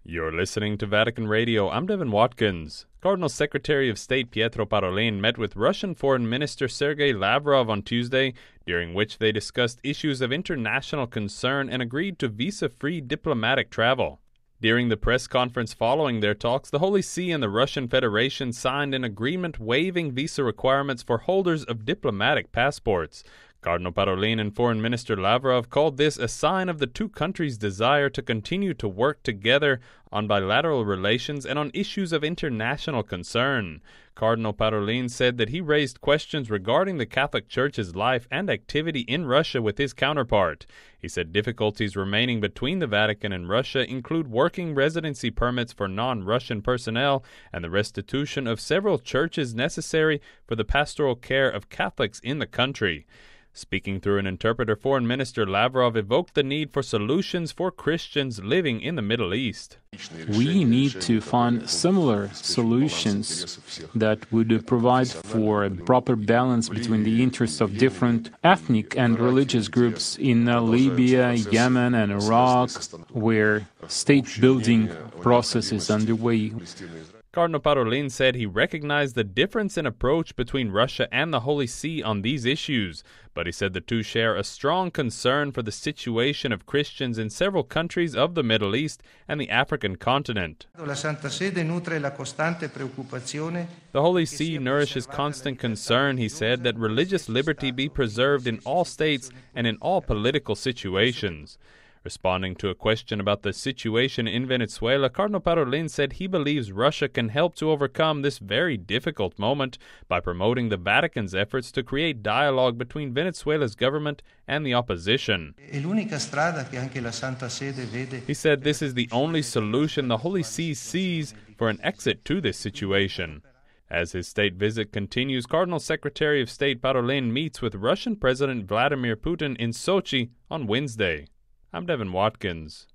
You're listening to Vatican Radio. I'm Devin Watkins. Cardinal Secretary of State Pietro Parolin met with Russian Foreign Minister Sergei Lavrov on Tuesday, during which they discussed issues of international concern and agreed to visa-free diplomatic travel. During the press conference following their talks, the Holy See and the Russian Federation signed an agreement waiving visa requirements for holders of diplomatic passports. Cardinal Parolin and Foreign Minister Lavrov called this a sign of the two countries' desire to continue to work together on bilateral relations and on issues of international concern. Cardinal Parolin said that he raised questions regarding the Catholic Church's life and activity in Russia with his counterpart. He said difficulties remaining between the Vatican and Russia include working residency permits for non-Russian personnel and the restitution of several churches necessary for the pastoral care of Catholics in the country. Speaking through an interpreter, Foreign Minister Lavrov evoked the need for solutions for Christians living in the Middle East. We need to find similar solutions that would provide for a proper balance between the interests of different ethnic and religious groups in Libya, Yemen, and Iraq, where state-building process is underway. Cardinal Parolin said he recognized the difference in approach between Russia and the Holy See on these issues, but he said the two share a strong concern for the situation of Christians in several countries of the Middle East and the African continent. The Holy See nourishes constant concern, he said, that religious liberty be preserved in all states and in all political situations. Responding to a question about the situation in Venezuela, Cardinal Parolin said he believes Russia can help to overcome this very difficult moment by promoting the Vatican's efforts to create dialogue between Venezuela's government and the opposition. He said this is the only solution the Holy See sees for an exit to this situation. As his state visit continues, Cardinal Secretary of State Parolin meets with Russian President Vladimir Putin in Sochi on Wednesday. I'm Devin Watkins.